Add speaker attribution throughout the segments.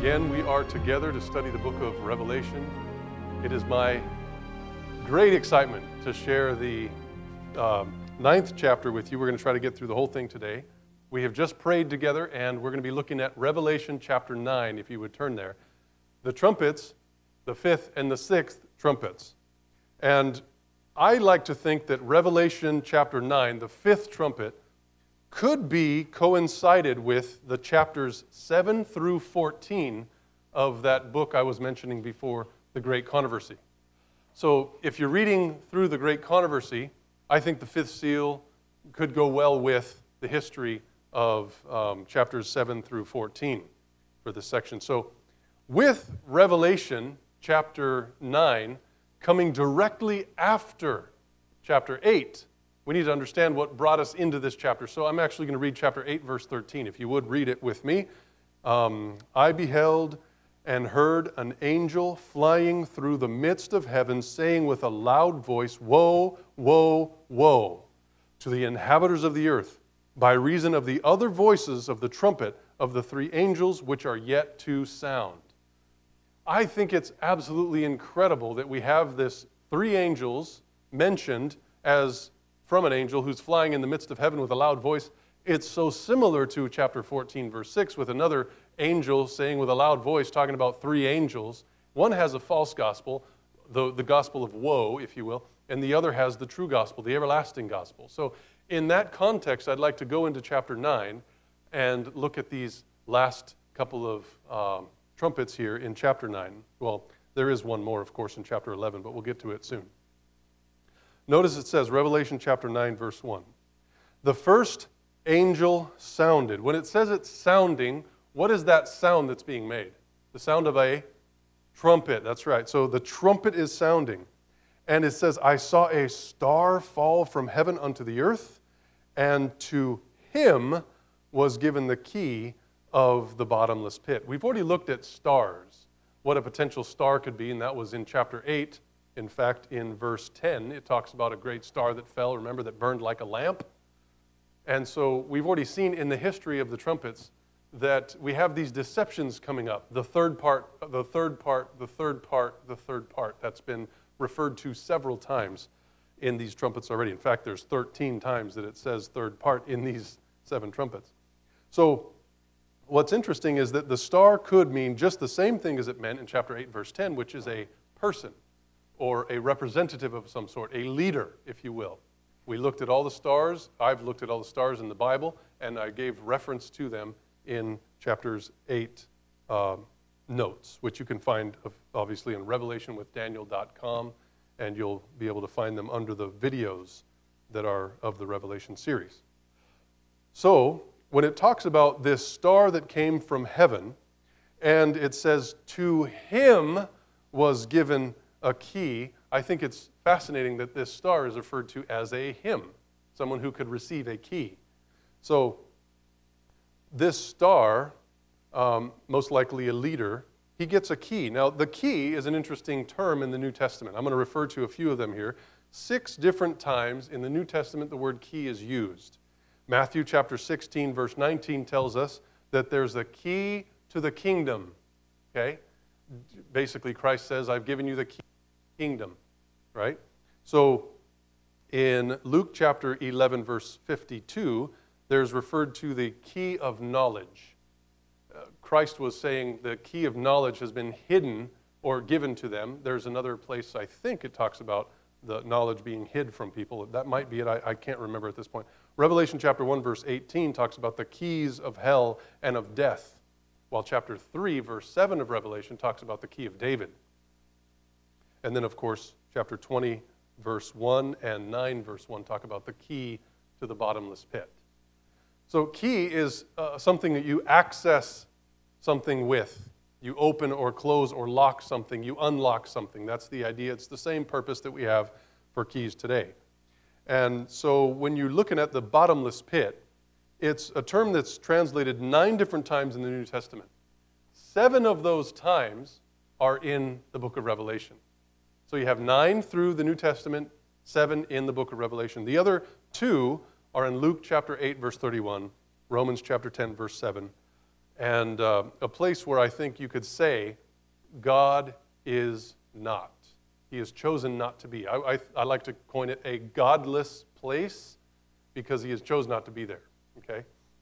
Speaker 1: Again, we are together to study the book of Revelation. It is my great excitement to share the 9th chapter with you. We're going to try to get through the whole thing today. We have just prayed together, and we're going to be looking at Revelation chapter 9, if you would turn there. The trumpets, the 5th and the 6th trumpets. And I like to think that Revelation chapter 9, the 5th trumpet, could be coincided with the chapters 7 through 14 of that book I was mentioning before, The Great Controversy. So if you're reading through The Great Controversy, I think the 5th seal could go well with the history of chapters 7 through 14 for this section. So with Revelation chapter 9 coming directly after chapter 8, we need to understand what brought us into this chapter. So I'm actually going to read chapter 8, verse 13. If you would read it with me. I beheld and heard an angel flying through the midst of heaven, saying with a loud voice, Woe, woe, woe to the inhabitants of the earth, by reason of the other voices of the trumpet of the 3 angels which are yet to sound. I think it's absolutely incredible that we have this 3 angels mentioned as from an angel who's flying in the midst of heaven with a loud voice. It's so similar to chapter 14, verse 6, with another angel saying with a loud voice, talking about 3 angels. One has a false gospel, the gospel of woe, if you will, and the other has the true gospel, the everlasting gospel. So in that context, I'd like to go into chapter 9 and look at these last couple of trumpets here in chapter 9. Well, there is one more, of course, in chapter 11, but we'll get to it soon. Notice it says, Revelation chapter 9, verse 1. The first angel sounded. When it says it's sounding, what is that sound that's being made? The sound of a trumpet. That's right. So the trumpet is sounding. And it says, I saw a star fall from heaven unto the earth, and to him was given the key of the bottomless pit. We've already looked at stars, what a potential star could be, and that was in chapter 8. In fact, in verse 10, it talks about a great star that fell, remember, that burned like a lamp. And so we've already seen in the history of the trumpets that we have these deceptions coming up. The third part, the third part, the third part, the third part. That's been referred to several times in these trumpets already. In fact, there's 13 times that it says third part in these 7 trumpets. So what's interesting is that the star could mean just the same thing as it meant in chapter 8, verse 10, which is a person, or a representative of some sort, a leader, if you will. We looked at all the stars. I've looked at all the stars in the Bible, and I gave reference to them in chapters 8 notes, which you can find, obviously, in revelationwithdaniel.com, and you'll be able to find them under the videos that are of the Revelation series. So, when it talks about this star that came from heaven, and it says, to him was given a key, I think it's fascinating that this star is referred to as a him, someone who could receive a key. So this star, most likely a leader, he gets a key. Now the key is an interesting term in the New Testament. I'm going to refer to a few of them here. 6 different times in the New Testament the word key is used. Matthew chapter 16 verse 19 tells us that there's a key to the kingdom. Okay? Basically Christ says, I've given you the key to the kingdom. Right? So in Luke chapter 11 verse 52, there's referred to the key of knowledge. Christ was saying the key of knowledge has been hidden or given to them. There's another place, I think it talks about the knowledge being hid from people. That might be it. I can't remember at this point. Revelation chapter 1 verse 18 talks about the keys of hell and of death, while chapter 3 verse 7 of Revelation talks about the key of David. And then, of course, chapter 20 verse 1 and 9 verse 1 talk about the key to the bottomless pit. So key is something that you access something with. You open or close or lock something. You unlock something. That's the idea. It's the same purpose that we have for keys today. And so when you're looking at the bottomless pit, it's a term that's translated 9 different times in the New Testament. 7 of those times are in the book of Revelation. So you have 9 through the New Testament, 7 in the book of Revelation. The other 2 are in Luke chapter 8, verse 31, Romans chapter 10, verse 7, and a place where I think you could say God is not. He has chosen not to be. I like to coin it a godless place because he has chosen not to be there, okay?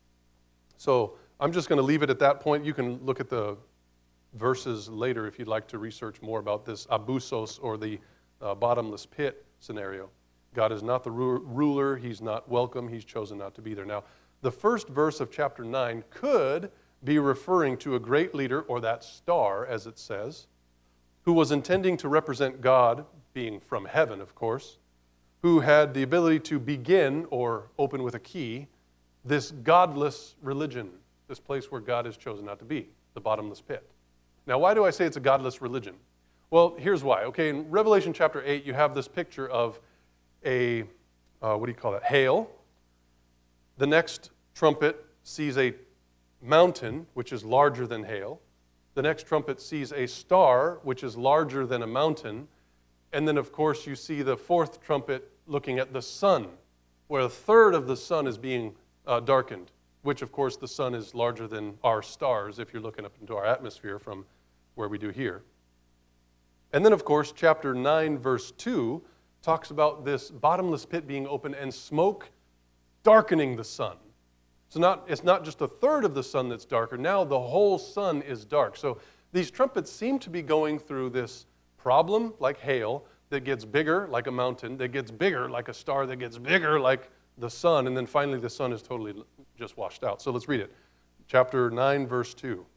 Speaker 1: So I'm just going to leave it at that point. You can look at the verses later if you'd like to research more about this abusos, or the bottomless pit scenario. God is not the ruler. He's not welcome. He's chosen not to be there. Now, the first verse of chapter 9 could be referring to a great leader, or that star, as it says, who was intending to represent God, being from heaven, of course, who had the ability to begin, or open with a key, this godless religion, this place where God has chosen not to be, the bottomless pit. Now, why do I say it's a godless religion? Well, here's why. Okay, in Revelation chapter 8, you have this picture of a, hail. The next trumpet sees a mountain, which is larger than hail. The next trumpet sees a star, which is larger than a mountain. And then, of course, you see the fourth trumpet looking at the sun, where a third of the sun is being darkened, which, of course, the sun is larger than our stars if you're looking up into our atmosphere from where we do here. And then, of course, chapter 9, verse 2 talks about this bottomless pit being open and smoke darkening the sun. So it's not just a third of the sun that's darker. Now the whole sun is dark. So these trumpets seem to be going through this problem, like hail, that gets bigger like a mountain, that gets bigger like a star, that gets bigger like the sun, and then finally the sun is totally just washed out. So let's read it. Chapter 9, verse 2.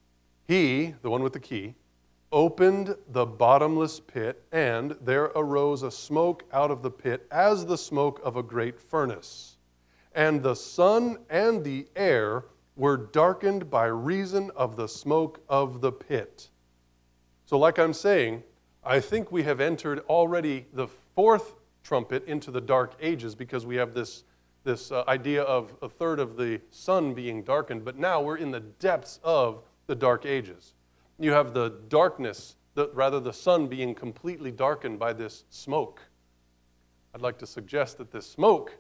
Speaker 1: He, the one with the key, opened the bottomless pit, and there arose a smoke out of the pit as the smoke of a great furnace. And the sun and the air were darkened by reason of the smoke of the pit. So like I'm saying, I think we have entered already the fourth trumpet into the dark ages, because we have this idea of a third of the sun being darkened, but now we're in the depths of the dark ages. You have the darkness, the sun being completely darkened by this smoke. I'd like to suggest that this smoke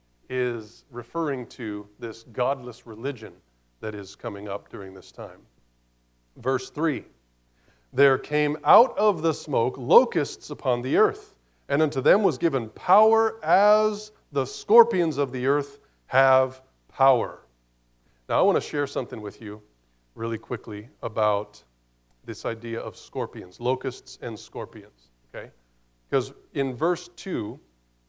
Speaker 1: is referring to this godless religion that is coming up during this time. Verse 3, there came out of the smoke locusts upon the earth, and unto them was given power as the scorpions of the earth have power. Now I want to share something with you really quickly about this idea of scorpions, locusts and scorpions, okay? Because in verse 2,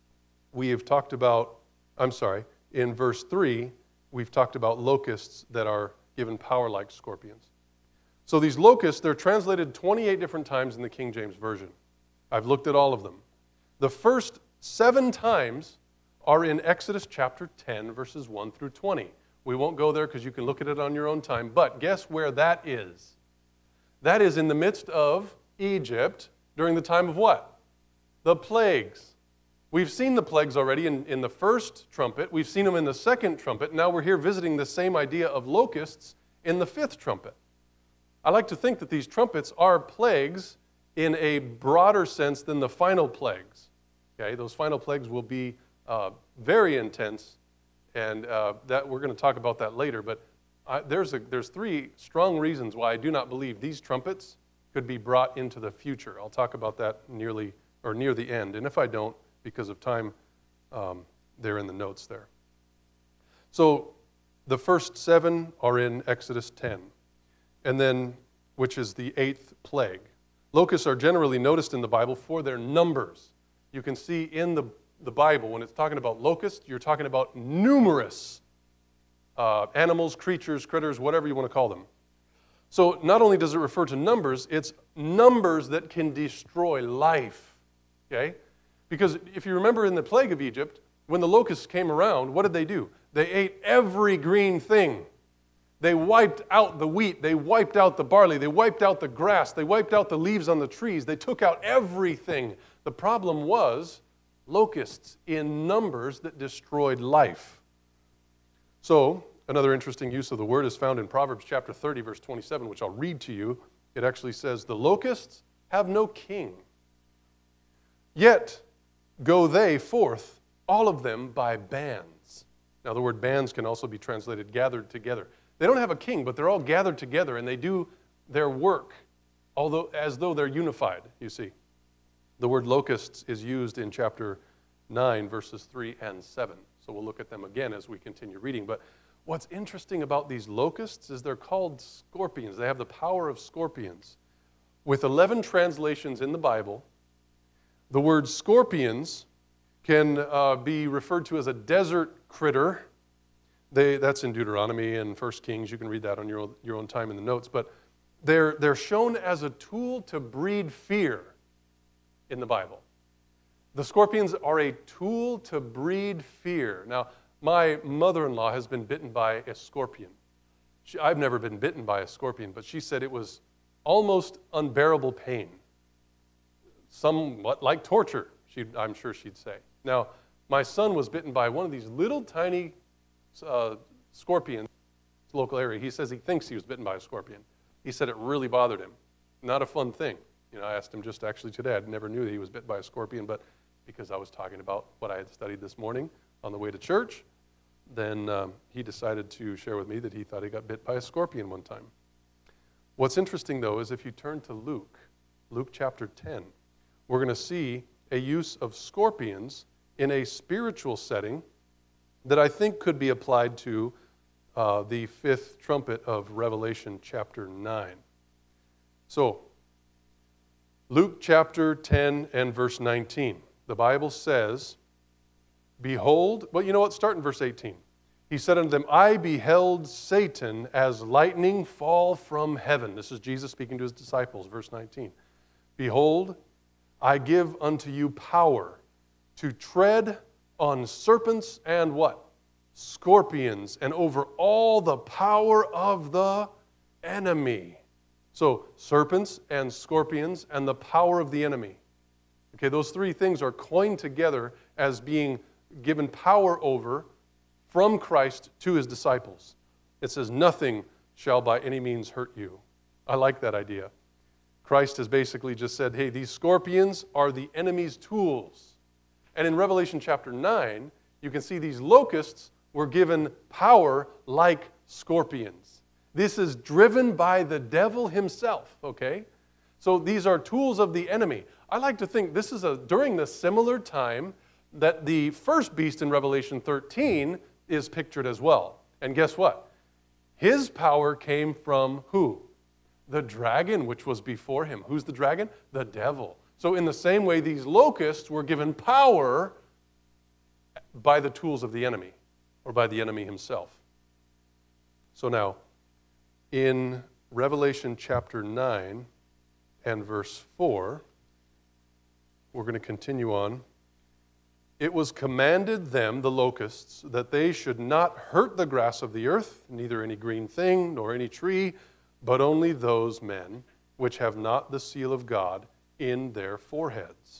Speaker 1: in verse 3, we've talked about locusts that are given power like scorpions. So these locusts, they're translated 28 different times in the King James Version. I've looked at all of them. The first 7 times are in Exodus chapter 10, verses 1 through 20. We won't go there because you can look at it on your own time, but guess where that is? That is in the midst of Egypt during the time of what? The plagues. We've seen the plagues already in the first trumpet. We've seen them in the second trumpet. Now we're here visiting the same idea of locusts in the fifth trumpet. I like to think that these trumpets are plagues in a broader sense than the final plagues. Okay, those final plagues will be very intense, and that we're going to talk about that later. But there's 3 strong reasons why I do not believe these trumpets could be brought into the future. I'll talk about that near the end, and if I don't, because of time, they're in the notes there. So the first 7 are in Exodus 10, and then, which is the 8th plague. Locusts are generally noticed in the Bible for their numbers. You can see in the Bible, when it's talking about locusts, you're talking about numerous animals, creatures, critters, whatever you want to call them. So not only does it refer to numbers, it's numbers that can destroy life, okay? Because if you remember in the plague of Egypt, when the locusts came around, what did they do? They ate every green thing. They wiped out the wheat. They wiped out the barley. They wiped out the grass. They wiped out the leaves on the trees. They took out everything. The problem was locusts in numbers that destroyed life. So another interesting use of the word is found in Proverbs chapter 30, verse 27, which I'll read to you. It actually says, the locusts have no king, yet go they forth, all of them by bands. Now the word bands can also be translated gathered together. They don't have a king, but they're all gathered together and they do their work, although as though they're unified, you see. The word locusts is used in chapter 9, verses 3 and 7. So we'll look at them again as we continue reading. But what's interesting about these locusts is they're called scorpions. They have the power of scorpions. With 11 translations in the Bible, the word scorpions can be referred to as a desert critter. That's in Deuteronomy and 1 Kings. You can read that on your own time in the notes. But they're shown as a tool to breed fear in the Bible. The scorpions are a tool to breed fear. Now, my mother-in-law has been bitten by a scorpion. I've never been bitten by a scorpion, but she said it was almost unbearable pain. Somewhat like torture, I'm sure she'd say. Now, my son was bitten by one of these little tiny scorpions in his local area. He says he thinks he was bitten by a scorpion. He said it really bothered him. Not a fun thing. I asked him just actually today. I never knew that he was bit by a scorpion, but because I was talking about what I had studied this morning on the way to church, then he decided to share with me that he thought he got bit by a scorpion one time. What's interesting, though, is if you turn to Luke chapter 10, we're going to see a use of scorpions in a spiritual setting that I think could be applied to the fifth trumpet of Revelation chapter 9. So, Luke chapter 10 and verse 19. The Bible says, behold, well, you know what? Start in verse 18. He said unto them, I beheld Satan as lightning fall from heaven. This is Jesus speaking to his disciples, verse 19. Behold, I give unto you power to tread on serpents and what? Scorpions, and over all the power of the enemy. So, serpents and scorpions and the power of the enemy. Okay, those three things are coined together as being given power over from Christ to his disciples. It says, nothing shall by any means hurt you. I like that idea. Christ has basically just said, hey, these scorpions are the enemy's tools. And in Revelation chapter 9, you can see these locusts were given power like scorpions. This is driven by the devil himself, okay? So these are tools of the enemy. I like to think this is during the similar time that the first beast in Revelation 13 is pictured as well. And guess what? His power came from who? The dragon, which was before him. Who's the dragon? The devil. So in the same way, these locusts were given power by the tools of the enemy, or by the enemy himself. So now, in Revelation chapter 9 and verse 4, we're going to continue on. It was commanded them, the locusts, that they should not hurt the grass of the earth, neither any green thing, nor any tree, but only those men which have not the seal of God in their foreheads.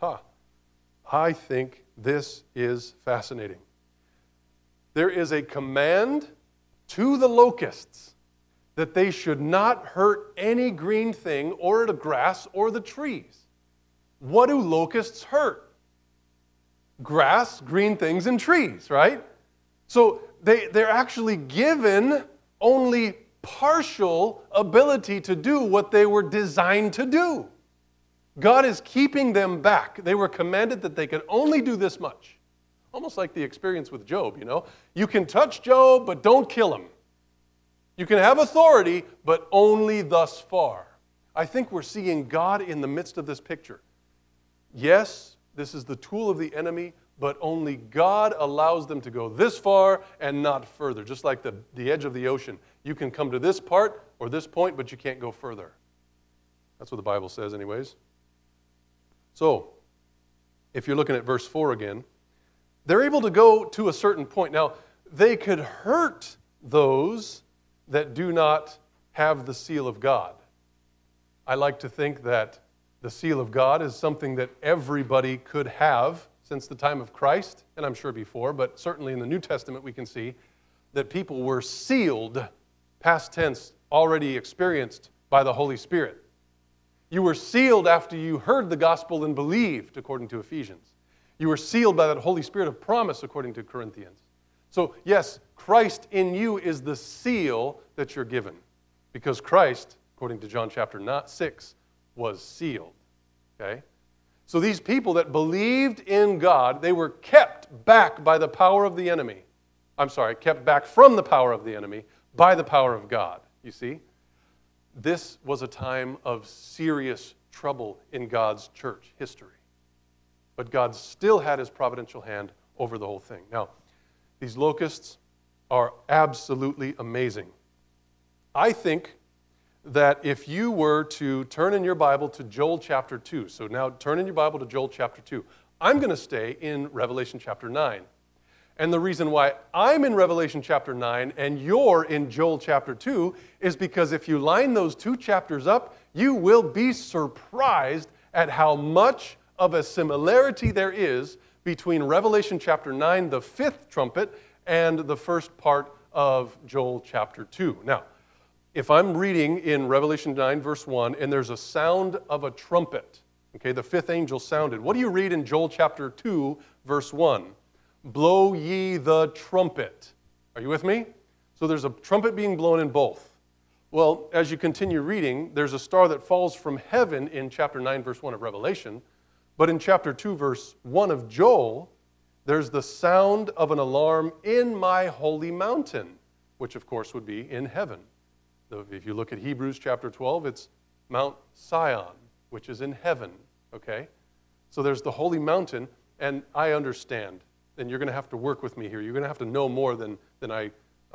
Speaker 1: I think this is fascinating. There is a command to the locusts that they should not hurt any green thing or the grass or the trees. What do locusts hurt? Grass, green things, and trees, right? So they're actually given only partial ability to do what they were designed to do. God is keeping them back. They were commanded that they could only do this much. Almost like the experience with Job, you know. You can touch Job, but don't kill him. You can have authority, but only thus far. I think we're seeing God in the midst of this picture. Yes, this is the tool of the enemy, but only God allows them to go this far and not further. Just like the edge of the ocean. You can come to this part or this point, but you can't go further. That's what the Bible says anyways. So, if you're looking at verse 4 again, they're able to go to a certain point. Now, they could hurt those that do not have the seal of God. I like to think that the seal of God is something that everybody could have since the time of Christ, and I'm sure before, but certainly in the New Testament we can see that people were sealed, past tense, already experienced by the Holy Spirit. You were sealed after you heard the gospel and believed, according to Ephesians. You were sealed by that Holy Spirit of promise, according to Corinthians. So yes, Christ in you is the seal that you're given, because Christ, according to John chapter 6, was sealed. Okay? So these people that believed in God, they were kept back by the power of the enemy. I'm sorry, kept back from the power of the enemy by the power of God. You see? This was a time of serious trouble in God's church history. But God still had his providential hand over the whole thing. Now, these locusts are absolutely amazing. I think that if you were to turn in your Bible to Joel chapter 2, so now turn in your Bible to Joel chapter 2. I'm going to stay in Revelation chapter 9. And the reason why I'm in Revelation chapter 9 and you're in Joel chapter 2 is because if you line those two chapters up, you will be surprised at how much of a similarity there is between Revelation chapter 9, the fifth trumpet, and the first part of Joel chapter 2. Now, if I'm reading in Revelation 9, verse 1, and there's a sound of a trumpet, okay, the fifth angel sounded. What do you read in Joel chapter 2, verse 1? Blow ye the trumpet. Are you with me? So there's a trumpet being blown in both. Well, as you continue reading, there's a star that falls from heaven in chapter 9, verse 1 of Revelation. But in chapter 2, verse 1 of Joel, there's the sound of an alarm in my holy mountain, which of course would be in heaven. If you look at Hebrews chapter 12, it's Mount Sion, which is in heaven, okay? So there's the holy mountain, and I understand, and you're going to have to work with me here. You're going to have to know more than I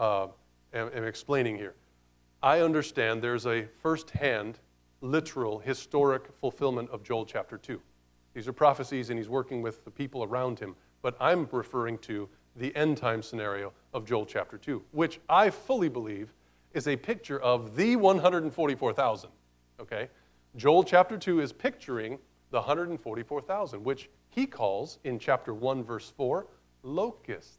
Speaker 1: am explaining here. I understand there's a first-hand, literal, historic fulfillment of Joel chapter 2. These are prophecies, and he's working with the people around him. But I'm referring to the end-time scenario of Joel chapter 2, which I fully believe is a picture of the 144,000, okay? Joel chapter 2 is picturing the 144,000, which he calls, in chapter 1, verse 4, locusts.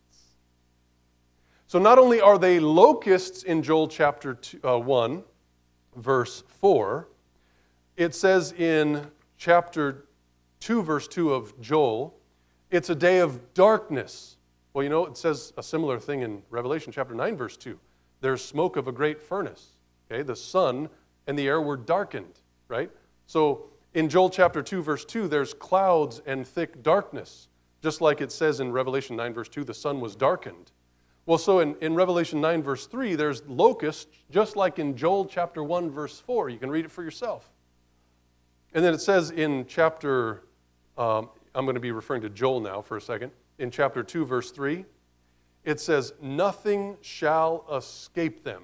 Speaker 1: So not only are they locusts in Joel chapter 1, verse 4, it says in chapter 2, verse 2 of Joel, it's a day of darkness. Well, you know, it says a similar thing in Revelation chapter 9, verse 2. There's smoke of a great furnace. Okay, the sun and the air were darkened, right? So in Joel chapter 2, verse 2, there's clouds and thick darkness. Just like it says in Revelation 9, verse 2, the sun was darkened. Well, so in Revelation 9, verse 3, there's locusts, just like in Joel chapter 1, verse 4. You can read it for yourself. And then it says in chapter, I'm going to be referring to Joel now for a second. In chapter 2, verse 3, it says, nothing shall escape them.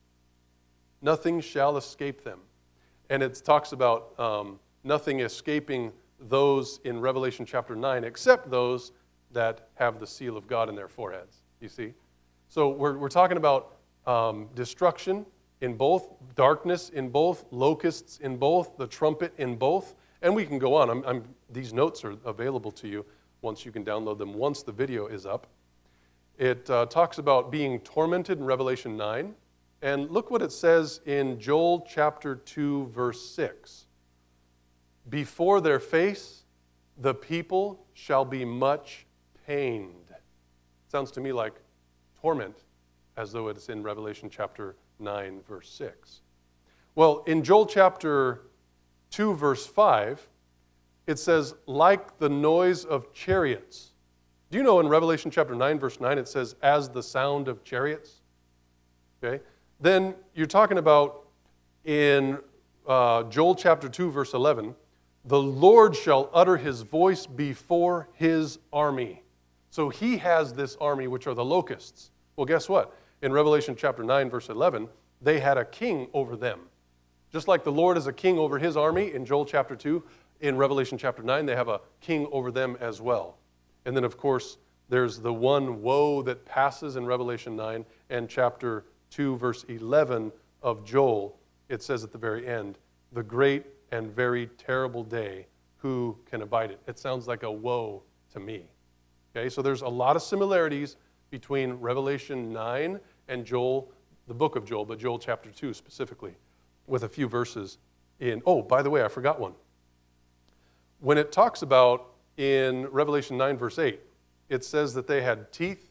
Speaker 1: Nothing shall escape them. And it talks about nothing escaping those in Revelation chapter 9, except those that have the seal of God in their foreheads. You see? So we're talking about destruction in both, darkness in both, locusts in both, the trumpet in both. And we can go on. These notes are available to you once you can download them, once the video is up. It talks about being tormented in Revelation 9. And look what it says in Joel chapter 2, verse 6. Before their face, the people shall be much pained. Sounds to me like torment, as though it's in Revelation chapter 9, verse 6. Well, in Joel chapter 2, verse 5, it says, like the noise of chariots. Do you know in Revelation chapter 9, verse 9, it says, as the sound of chariots? Okay. Then you're talking about in Joel chapter 2, verse 11, the Lord shall utter his voice before his army. So he has this army, which are the locusts. Well, guess what? In Revelation chapter 9, verse 11, they had a king over them. Just like the Lord is a king over his army in Joel chapter 2, in Revelation chapter 9, they have a king over them as well. And then, of course, there's the one woe that passes in Revelation 9, and chapter 2, verse 11 of Joel, it says at the very end, the great and very terrible day, who can abide it? It sounds like a woe to me. Okay, so there's a lot of similarities between Revelation 9 and Joel, the book of Joel, but Joel chapter 2 specifically, with a few verses in, oh, by the way, I forgot one. When it talks about in Revelation 9, verse 8, it says that they had teeth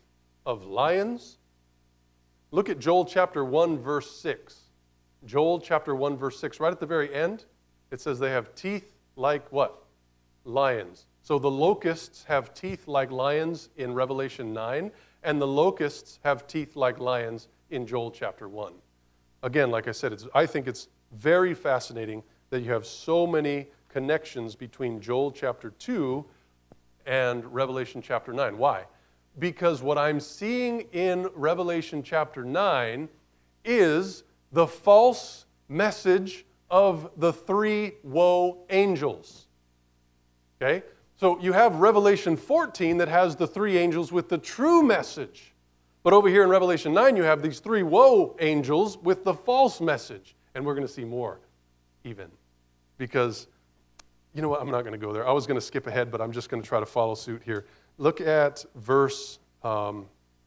Speaker 1: of lions. Look at Joel chapter 1, verse 6. Joel chapter 1, verse 6. Right at the very end, it says they have teeth like what? Lions. So the locusts have teeth like lions in Revelation 9, and the locusts have teeth like lions in Joel chapter 1. Again, like I said, I think it's very fascinating that you have so many connections between Joel chapter 2 and Revelation chapter 9. Why? Because what I'm seeing in Revelation chapter 9 is the false message of the three woe angels. Okay? So you have Revelation 14 that has the three angels with the true message. But over here in Revelation 9, you have these three woe angels with the false message. And we're going to see more even. Because, you know what, I'm not going to go there. I was going to skip ahead, but I'm just going to try to follow suit here. Look at verse 5.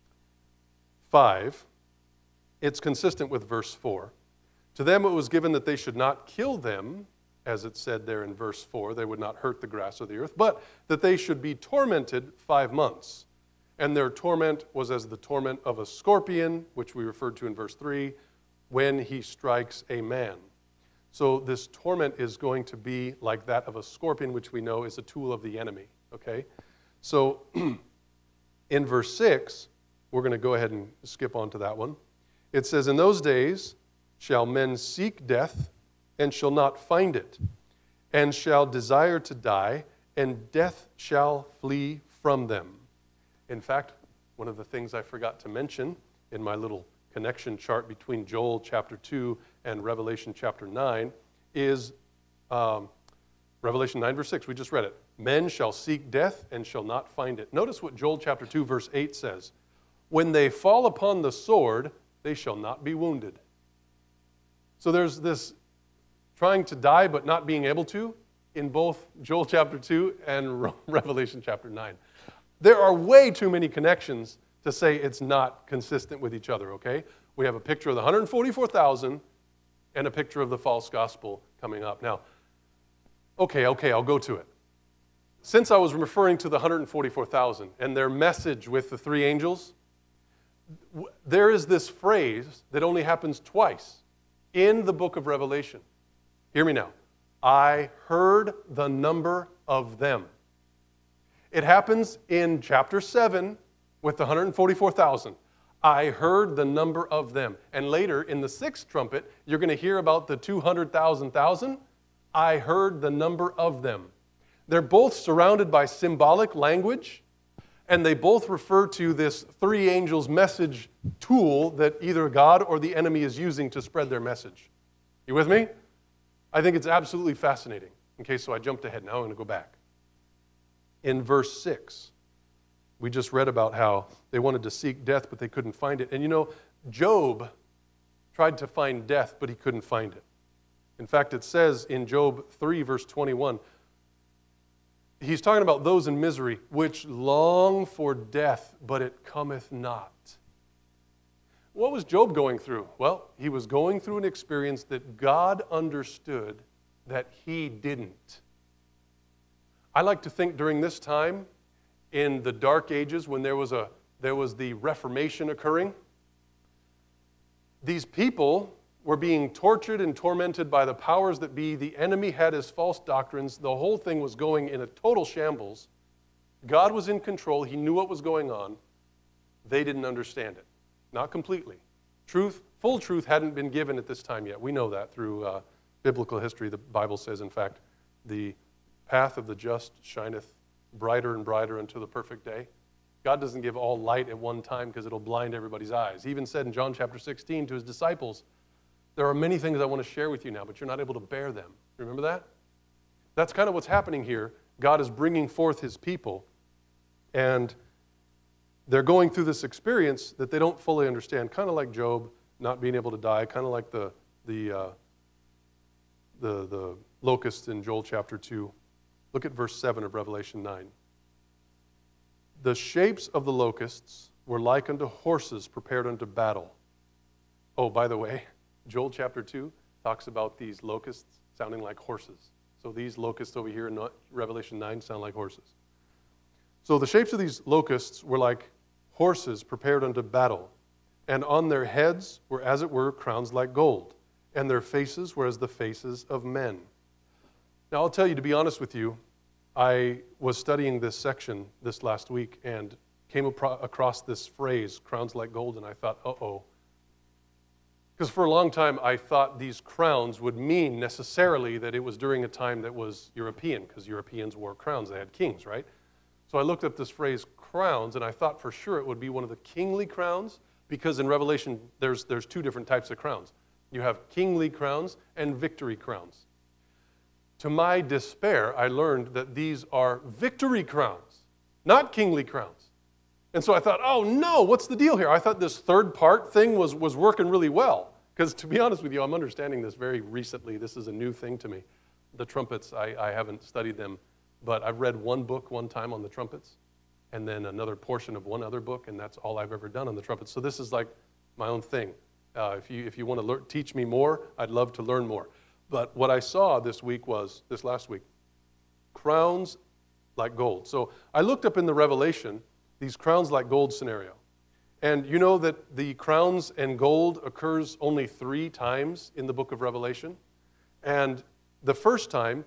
Speaker 1: It's consistent with verse 4. To them it was given that they should not kill them, as it said there in verse 4. They would not hurt the grass or the earth, but that they should be tormented 5 months. And their torment was as the torment of a scorpion, which we referred to in verse 3, when he strikes a man. So this torment is going to be like that of a scorpion, which we know is a tool of the enemy, okay? So in verse 6, we're going to go ahead and skip on to that one. It says, in those days shall men seek death and shall not find it, and shall desire to die, and death shall flee from them. In fact, one of the things I forgot to mention in my little connection chart between Joel chapter 2 and Revelation chapter 9 is Revelation 9 verse 6. We just read it. Men shall seek death and shall not find it. Notice what Joel chapter 2 verse 8 says. When they fall upon the sword, they shall not be wounded. So there's this trying to die but not being able to in both Joel chapter 2 and Revelation chapter 9. There are way too many connections to say it's not consistent with each other, okay? We have a picture of the 144,000 and a picture of the false gospel coming up. Now, okay, I'll go to it. Since I was referring to the 144,000 and their message with the three angels, there is this phrase that only happens twice in the book of Revelation. Hear me now. I heard the number of them. It happens in chapter 7 with the 144,000. I heard the number of them. And later in the sixth trumpet, you're going to hear about the 200,000. I heard the number of them. They're both surrounded by symbolic language, and they both refer to this three angels message tool that either God or the enemy is using to spread their message. You with me? I think it's absolutely fascinating. Okay, so I jumped ahead. Now I'm going to go back. In verse 6, we just read about how they wanted to seek death, but they couldn't find it. And you know, Job tried to find death, but he couldn't find it. In fact, it says in Job 3, verse 21, he's talking about those in misery, which long for death, but it cometh not. What was Job going through? Well, he was going through an experience that God understood that he didn't. I like to think during this time, in the Dark Ages, when there was the Reformation occurring, these people were being tortured and tormented by the powers that be. The enemy had his false doctrines. The whole thing was going in a total shambles. God was in control. He knew what was going on. They didn't understand it. Not completely. Truth, full truth hadn't been given at this time yet. We know that through biblical history. The Bible says, in fact, the path of the just shineth brighter and brighter unto the perfect day. God doesn't give all light at one time because it'll blind everybody's eyes. He even said in John chapter 16 to his disciples, there are many things I want to share with you now, but you're not able to bear them. Remember that? That's kind of what's happening here. God is bringing forth his people, and they're going through this experience that they don't fully understand, kind of like Job not being able to die, kind of like the locusts in Joel chapter 2. Look at verse 7 of Revelation 9. The shapes of the locusts were like unto horses prepared unto battle. Oh, by the way, Joel chapter 2 talks about these locusts sounding like horses. So these locusts over here in Revelation 9 sound like horses. So the shapes of these locusts were like horses prepared unto battle, and on their heads were as it were crowns like gold, and their faces were as the faces of men. Now I'll tell you, to be honest with you, I was studying this section this last week and came across this phrase, crowns like gold, and I thought, uh-oh. Because for a long time I thought these crowns would mean necessarily that it was during a time that was European, because Europeans wore crowns, they had kings, right? So I looked up this phrase, crowns, and I thought for sure it would be one of the kingly crowns, because in Revelation there's two different types of crowns. You have kingly crowns and victory crowns. To my despair, I learned that these are victory crowns, not kingly crowns. And so I thought, oh no, what's the deal here? I thought this third part thing was working really well. Because to be honest with you, I'm understanding this very recently. This is a new thing to me. The trumpets, I haven't studied them, but I've read one book one time on the trumpets, and then another portion of one other book, and that's all I've ever done on the trumpets. So this is like my own thing. If you want to teach me more, I'd love to learn more. But what I saw this last week, crowns like gold. So I looked up in the Revelation, these crowns like gold scenario. And you know that the crowns and gold occurs only 3 times in the book of Revelation. And the first time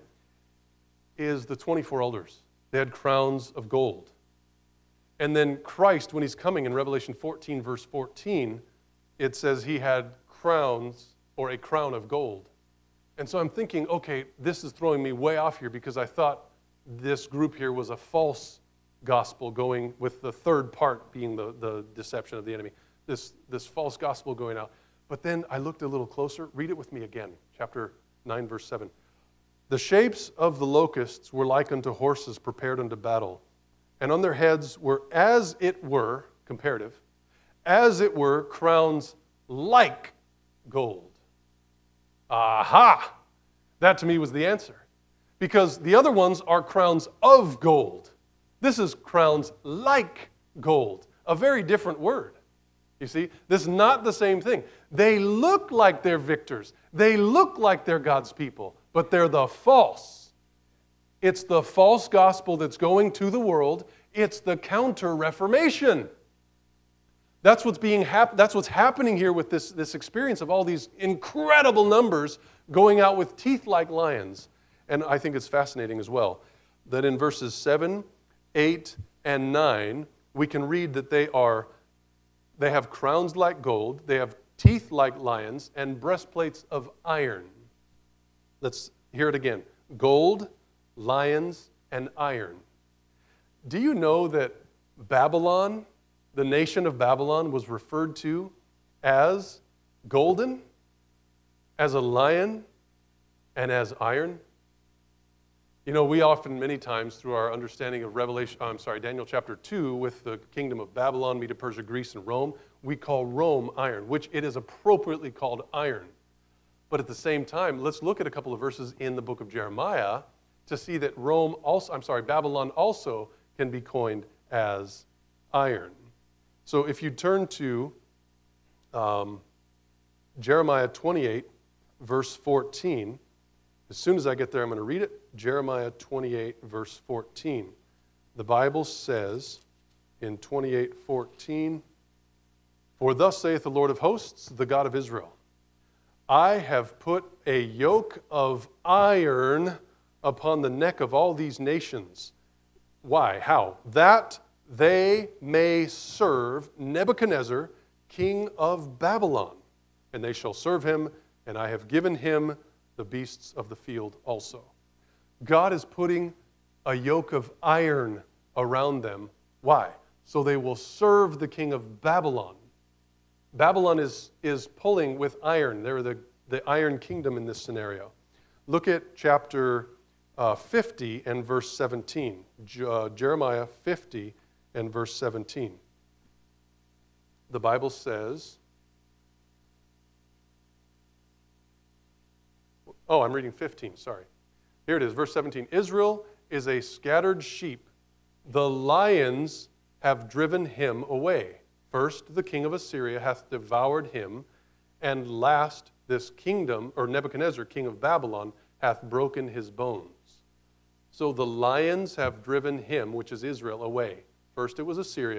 Speaker 1: is the 24 elders. They had crowns of gold. And then Christ, when he's coming in Revelation 14, verse 14, it says he had crowns or a crown of gold. And so I'm thinking, okay, this is throwing me way off here because I thought this group here was a false gospel going with the third part being the deception of the enemy. This false gospel going out. But then I looked a little closer. Read it with me again. Chapter 9, verse 7. The shapes of the locusts were like unto horses prepared unto battle, and on their heads were as it were, comparative, as it were crowns like gold. Aha! That to me was the answer. Because the other ones are crowns of gold. This is crowns like gold. A very different word. You see, this is not the same thing. They look like they're victors. They look like they're God's people, but they're the false. It's the false gospel that's going to the world. It's the counter-reformation. That's what's happening here with this experience of all these incredible numbers going out with teeth like lions. And I think it's fascinating as well that in verses 7, 8, and 9, we can read that they have crowns like gold, they have teeth like lions, and breastplates of iron. Let's hear it again. Gold, lions, and iron. Do you know that Babylon, the nation of Babylon, was referred to as golden, as a lion, and as iron? You know, we often, many times, through our understanding of Daniel chapter 2, with the kingdom of Babylon, Medo Persia, Greece, and Rome, we call Rome iron, which it is appropriately called iron. But at the same time, let's look at a couple of verses in the book of Jeremiah to see that Babylon also can be coined as iron. So if you turn to Jeremiah 28, verse 14, as soon as I get there, I'm going to read it. Jeremiah 28, verse 14. The Bible says in 28:14, "For thus saith the Lord of hosts, the God of Israel, I have put a yoke of iron upon the neck of all these nations." Why? How? "That they may serve Nebuchadnezzar, king of Babylon. And they shall serve him, and I have given him the beasts of the field also." God is putting a yoke of iron around them. Why? So they will serve the king of Babylon. Babylon is pulling with iron. They're the iron kingdom in this scenario. Look at chapter 50 and verse 17. Jeremiah 50 and verse 17. The Bible says, I'm reading 15, sorry. Here it is, verse 17. "Israel is a scattered sheep. The lions have driven him away. First, the king of Assyria hath devoured him, and last, this kingdom, or Nebuchadnezzar, king of Babylon, hath broken his bones." So the lions have driven him, which is Israel, away. First it was Assyria,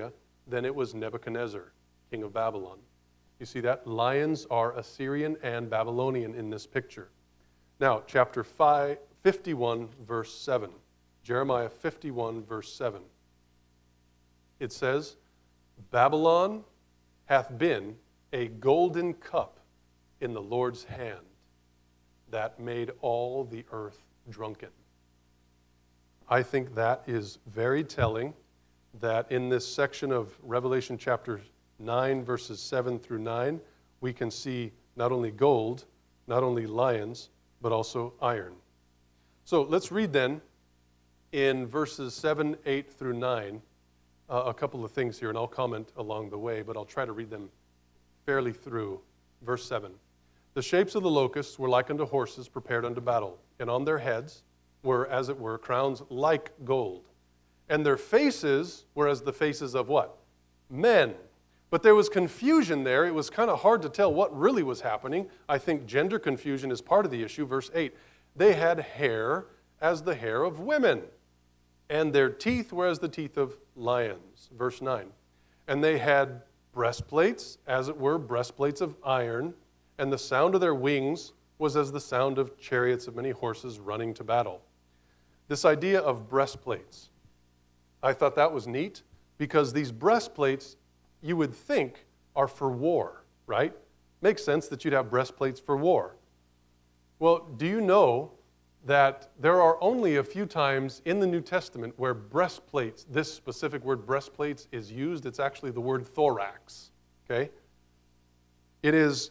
Speaker 1: then it was Nebuchadnezzar, king of Babylon. You see that? Lions are Assyrian and Babylonian in this picture. Now, chapter 51, verse 7. Jeremiah 51, verse 7. It says, Babylon hath been a golden cup in the Lord's hand that made all the earth drunken. I think that is very telling that in this section of Revelation chapter 9, verses 7 through 9, we can see not only gold, not only lions, but also iron. So let's read then in verses 7, 8 through 9 a couple of things here, and I'll comment along the way, but I'll try to read them fairly through. Verse 7. The shapes of the locusts were like unto horses prepared unto battle, and on their heads were, as it were, crowns like gold. And their faces were as the faces of what? Men. But there was confusion there. It was kind of hard to tell what really was happening. I think gender confusion is part of the issue. Verse 8. They had hair as the hair of women, and their teeth were as the teeth of lions. Verse 9. And they had breastplates, as it were, breastplates of iron, and the sound of their wings was as the sound of chariots of many horses running to battle. This idea of breastplates, I thought that was neat, because these breastplates, you would think, are for war, right? Makes sense that you'd have breastplates for war. Well, do you know that there are only a few times in the New Testament where breastplates, this specific word breastplates, is used? It's actually the word thorax, okay? It is,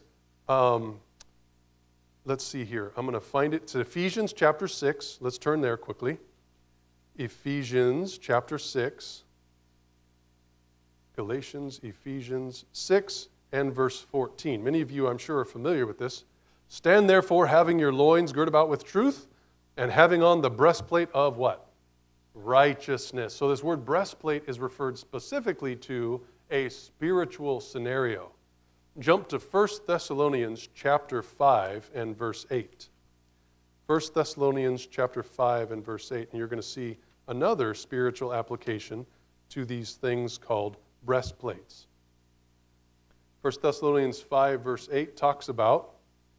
Speaker 1: let's see here. I'm going to find it. It's Ephesians chapter 6. Let's turn there quickly. Ephesians chapter 6. Galatians, Ephesians 6 and verse 14. Many of you, I'm sure, are familiar with this. Stand therefore, having your loins girt about with truth, and having on the breastplate of what? Righteousness. So this word breastplate is referred specifically to a spiritual scenario. Jump to 1 Thessalonians chapter 5 and verse 8. 1 Thessalonians chapter 5 and verse 8, and you're going to see another spiritual application to these things called breastplates. 1 Thessalonians 5 verse 8 talks about,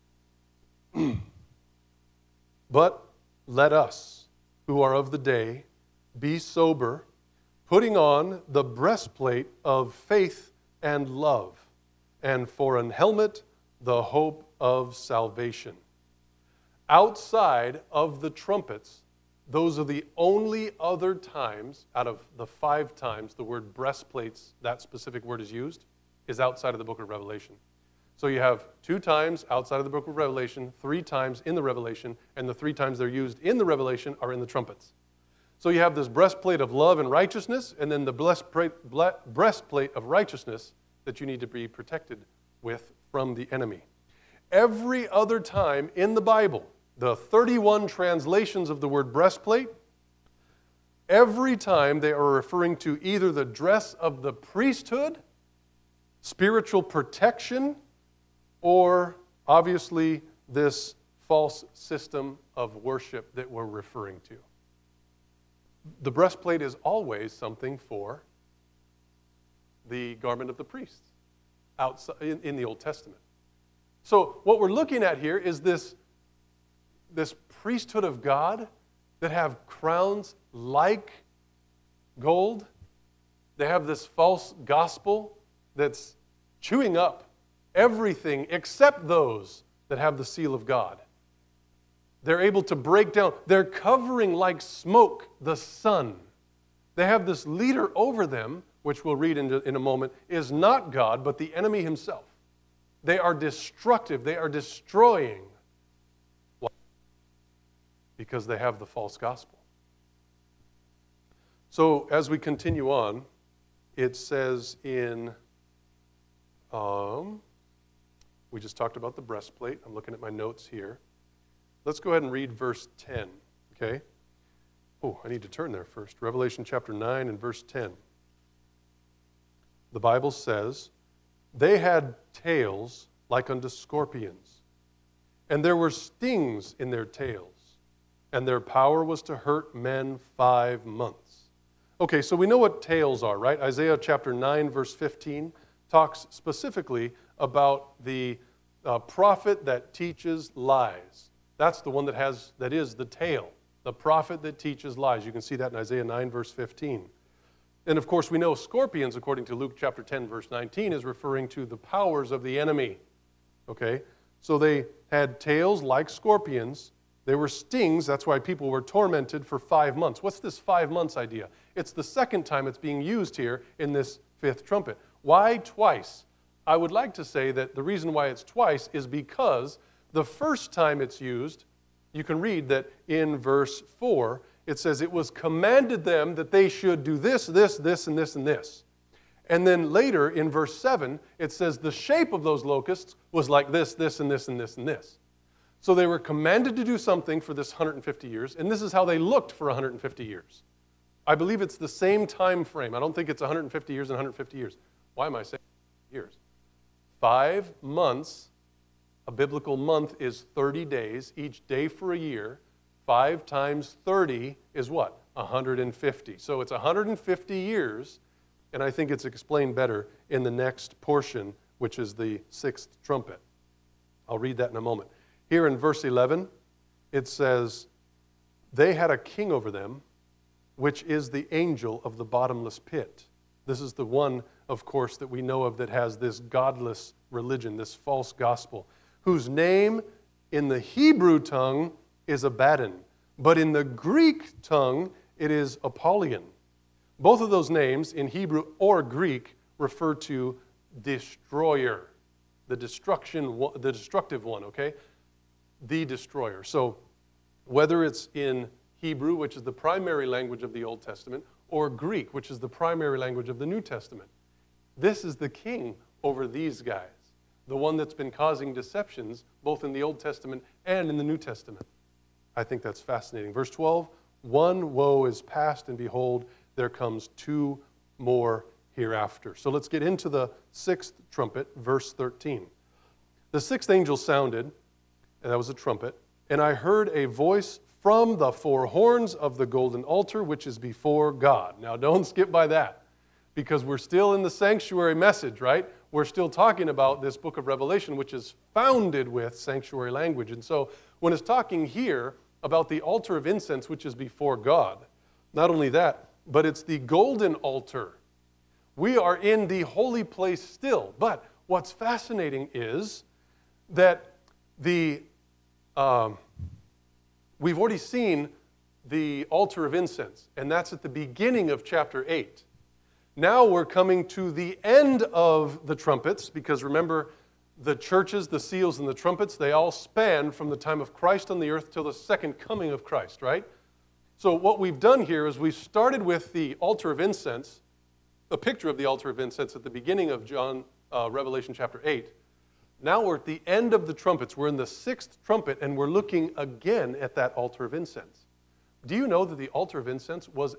Speaker 1: but let us, who are of the day, be sober, putting on the breastplate of faith and love, and for an helmet, the hope of salvation. Outside of the trumpets, those are the only other times, out of the 5 times the word breastplates, that specific word is used, is outside of the book of Revelation. So you have 2 times outside of the book of Revelation, 3 times in the Revelation, and the 3 times they're used in the Revelation are in the trumpets. So you have this breastplate of love and righteousness, and then the breastplate of righteousness that you need to be protected with from the enemy. Every other time in the Bible, the 31 translations of the word breastplate, every time they are referring to either the dress of the priesthood, spiritual protection, or obviously this false system of worship that we're referring to. The breastplate is always something for the garment of the priests outside, in the Old Testament. So what we're looking at here is this priesthood of God that have crowns like gold. They have this false gospel that's chewing up everything except those that have the seal of God. They're able to break down. They're covering like smoke the sun. They have this leader over them, which we'll read in a moment, is not God, but the enemy himself. They are destructive. They are destroying. Why? Because they have the false gospel. So as we continue on, it says in, we just talked about the breastplate. I'm looking at my notes here. Let's go ahead and read verse 10, okay? Oh, I need to turn there first. Revelation chapter 9 and verse 10. The Bible says, they had tails like unto scorpions, and there were stings in their tails, and their power was to hurt men 5 months. Okay, so we know what tales are, right? Isaiah chapter 9, verse 15 talks specifically about the prophet that teaches lies. That's the one that is the tale, the prophet that teaches lies. You can see that in Isaiah 9, verse 15. And of course, we know scorpions, according to Luke chapter 10, verse 19, is referring to the powers of the enemy. Okay? So they had tails like scorpions. They were stings. That's why people were tormented for 5 months. What's this 5 months idea? It's the second time it's being used here in this fifth trumpet. Why twice? I would like to say that the reason why it's twice is because the first time it's used, you can read that in verse 4, it says, it was commanded them that they should do this, this, this, and this, and this. And then later in verse 7, it says the shape of those locusts was like this, this, and this, and this, and this. So they were commanded to do something for this 150 years, and this is how they looked for 150 years. I believe it's the same time frame. I don't think it's 150 years and 150 years. Why am I saying years? 5 months, a biblical month is 30 days, each day for a year. 5 times 30 is what? 150. So it's 150 years, and I think it's explained better in the next portion, which is the sixth trumpet. I'll read that in a moment. Here in verse 11, it says, they had a king over them, which is the angel of the bottomless pit. This is the one, of course, that we know of that has this godless religion, this false gospel, whose name in the Hebrew tongue is Abaddon, but in the Greek tongue it is Apollyon. Both of those names in Hebrew or Greek refer to destroyer, the destructive one, okay? The destroyer. So whether it's in Hebrew, which is the primary language of the Old Testament, or Greek, which is the primary language of the New Testament, this is the king over these guys, the one that's been causing deceptions both in the Old Testament and in the New Testament. I think that's fascinating. Verse 12, one woe is past, and behold, there comes 2 more hereafter. So let's get into the sixth trumpet, verse 13. The sixth angel sounded, and that was a trumpet, and I heard a voice from the 4 horns of the golden altar, which is before God. Now, don't skip by that, because we're still in the sanctuary message, right? We're still talking about this book of Revelation, which is founded with sanctuary language. And so when it's talking here about the altar of incense, which is before God, not only that, but it's the golden altar. We are in the holy place still. But what's fascinating is that we've already seen the altar of incense, and that's at the beginning of chapter 8. Now we're coming to the end of the trumpets, because remember, the churches, the seals, and the trumpets, they all span from the time of Christ on the earth till the second coming of Christ, right? So what we've done here is we've started with the altar of incense, a picture of the altar of incense at the beginning of Revelation chapter 8. Now we're at the end of the trumpets. We're in the sixth trumpet, and we're looking again at that altar of incense. Do you know that the altar of incense was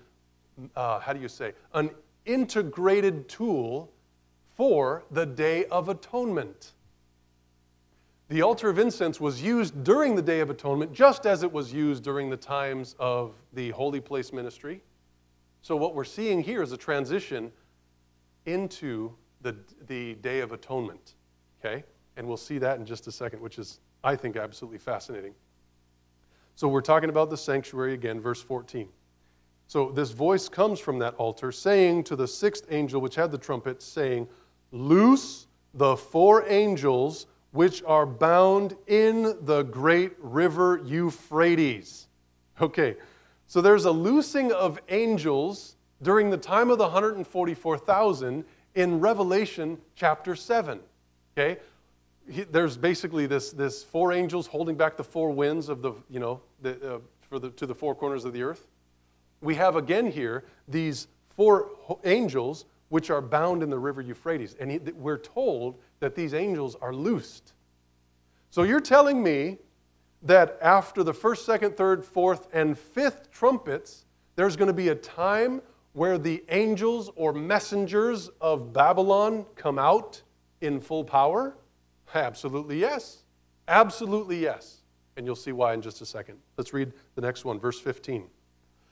Speaker 1: an integrated tool for the Day of Atonement? The altar of incense was used during the Day of Atonement, just as it was used during the times of the Holy Place ministry. So what we're seeing here is a transition into the Day of Atonement. Okay? And we'll see that in just a second, which is, I think, absolutely fascinating. So we're talking about the sanctuary again, verse 14. So this voice comes from that altar, saying to the sixth angel, which had the trumpet, saying, loose the 4 angels which are bound in the great river Euphrates. Okay, so there's a loosing of angels during the time of the 144,000 in Revelation chapter 7. Okay, there's basically this 4 angels holding back the 4 winds of to the 4 corners of the earth. We have again here these 4 angels which are bound in the river Euphrates, and we're told that these angels are loosed. So you're telling me that after the first, second, third, fourth, and fifth trumpets, there's going to be a time where the angels or messengers of Babylon come out in full power? Absolutely yes. Absolutely yes. And you'll see why in just a second. Let's read the next one, verse 15.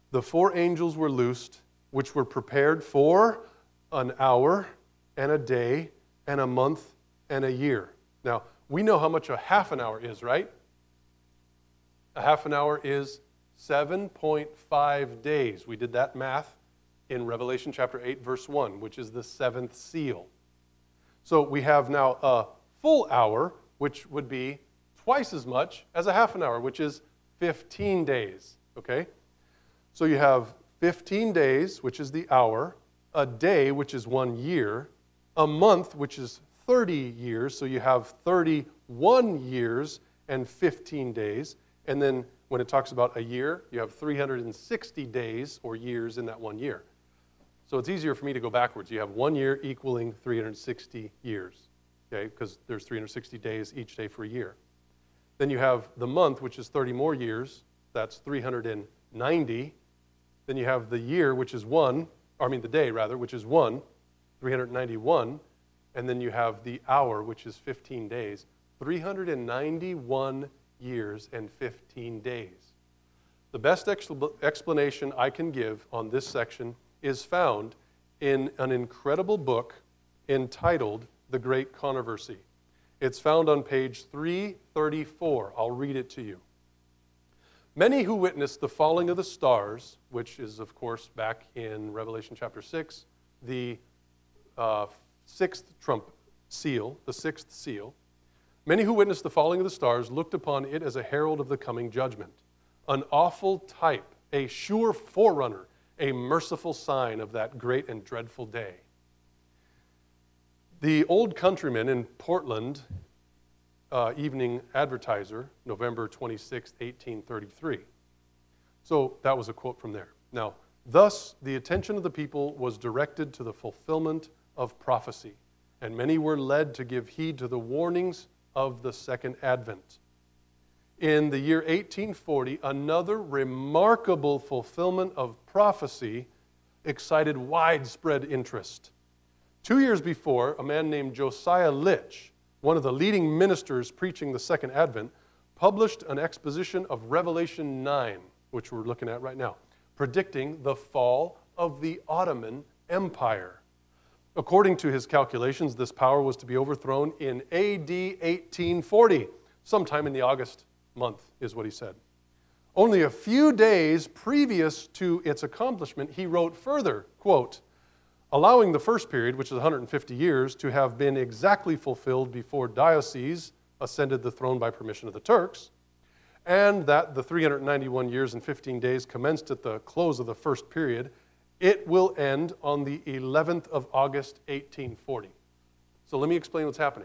Speaker 1: the 4 angels were loosed, which were prepared for an hour and a day and a month and a year. Now, we know how much a half an hour is, right? A half an hour is 7.5 days. We did that math in Revelation chapter 8, verse 1, which is the 7th seal. So we have now a full hour, which would be twice as much as a half an hour, which is 15 days, okay? So you have 15 days, which is the hour, a day, which is 1 year, a month, which is 30 years, so you have 31 years and 15 days, and then when it talks about a year, you have 360 days or years in that 1 year. So it's easier for me to go backwards. You have 1 year equaling 360 years, okay, because there's 360 days each day for a year. Then you have the month, which is 30 more years. That's 390. Then you have the year, which is the day rather, which is 391. And then you have the hour, which is 15 days. 391 years and 15 days. The best explanation I can give on this section is found in an incredible book entitled The Great Controversy. It's found on page 334. I'll read it to you. Many who witnessed the falling of the stars, which is, of course, back in Revelation chapter 6, the sixth seal, many who witnessed the falling of the stars looked upon it as a herald of the coming judgment, an awful type, a sure forerunner, a merciful sign of that great and dreadful day. The Old Countryman in Portland, Evening Advertiser, November 26, 1833. So that was a quote from there. Now, thus the attention of the people was directed to the fulfillment of prophecy, and many were led to give heed to the warnings of the second advent. In the year 1840, another remarkable fulfillment of prophecy excited widespread interest. 2 years before, a man named Josiah Litch, one of the leading ministers preaching the second advent, published an exposition of Revelation 9, which we're looking at right now, predicting the fall of the Ottoman Empire. According to his calculations, this power was to be overthrown in AD 1840, sometime in the August month, is what he said. Only a few days previous to its accomplishment, he wrote further, quote, allowing the first period, which is 150 years, to have been exactly fulfilled before Dioceses ascended the throne by permission of the Turks, and that the 391 years and 15 days commenced at the close of the first period, it will end on the 11th of August, 1840. So let me explain what's happening.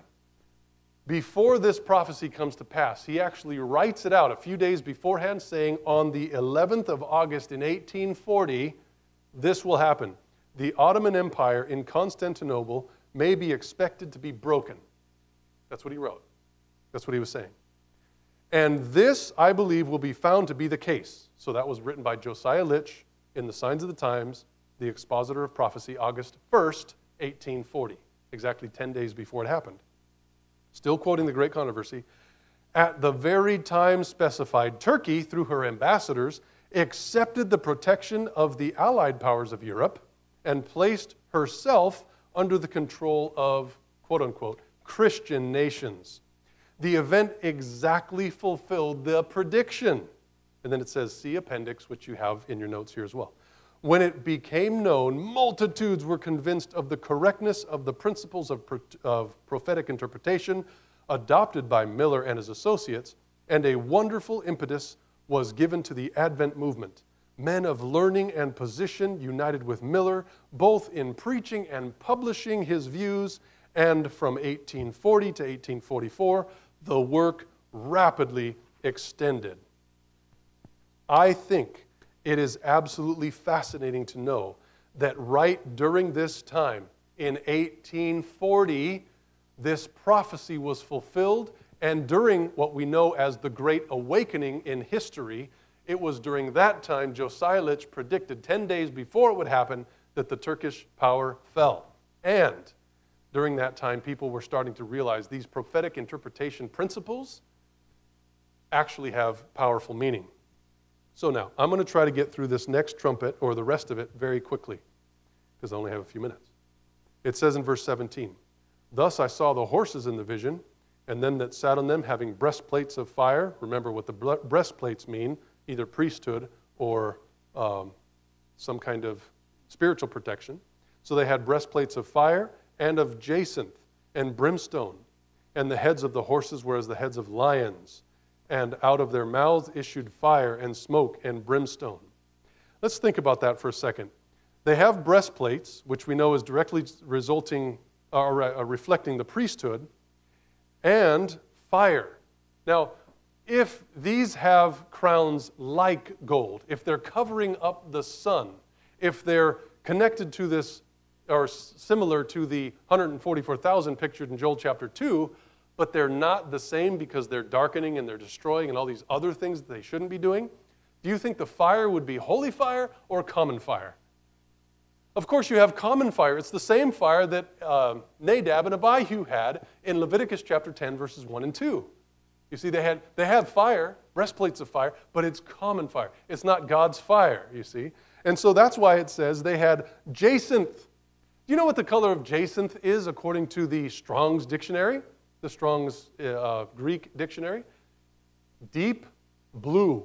Speaker 1: Before this prophecy comes to pass, he actually writes it out a few days beforehand, saying on the 11th of August in 1840, this will happen. The Ottoman Empire in Constantinople may be expected to be broken. That's what he wrote. That's what he was saying. And this, I believe, will be found to be the case. So that was written by Josiah Litch in the Signs of the Times, the Expositor of Prophecy, August 1st, 1840, exactly 10 days before it happened. Still quoting the Great Controversy, at the very time specified, Turkey, through her ambassadors, accepted the protection of the Allied powers of Europe and placed herself under the control of, quote-unquote, Christian nations. The event exactly fulfilled the prediction. And then it says, see appendix, which you have in your notes here as well. When it became known, multitudes were convinced of the correctness of the principles of prophetic interpretation adopted by Miller and his associates, and a wonderful impetus was given to the Advent movement. Men of learning and position united with Miller, both in preaching and publishing his views, and from 1840 to 1844, the work rapidly extended. I think it is absolutely fascinating to know that right during this time, in 1840, this prophecy was fulfilled, and during what we know as the Great Awakening in history, it was during that time Josiah Litch predicted 10 days before it would happen that the Turkish power fell. And during that time, people were starting to realize these prophetic interpretation principles actually have powerful meaning. So now, I'm going to try to get through this next trumpet, or the rest of it, very quickly, because I only have a few minutes. It says in verse 17, "Thus I saw the horses in the vision, and them that sat on them having breastplates of fire." Remember what the breastplates mean, either priesthood or some kind of spiritual protection. So they had breastplates of fire and of jacinth and brimstone, and the heads of the horses were as the heads of lions, and out of their mouths issued fire and smoke and brimstone. Let's think about that for a second. They have breastplates, which we know is directly reflecting the priesthood, and fire. Now, if these have crowns like gold, if they're covering up the sun, if they're connected to this, or similar to the 144,000 pictured in Joel chapter 2, but they're not the same because they're darkening and they're destroying and all these other things that they shouldn't be doing, do you think the fire would be holy fire or common fire? Of course, you have common fire. It's the same fire that Nadab and Abihu had in Leviticus chapter 10, verses 1 and 2. You see, they have fire, breastplates of fire, but it's common fire. It's not God's fire, you see. And so that's why it says they had jacinth. Do you know what the color of jacinth is according to the Strong's dictionary, the Strong's Greek dictionary? Deep blue.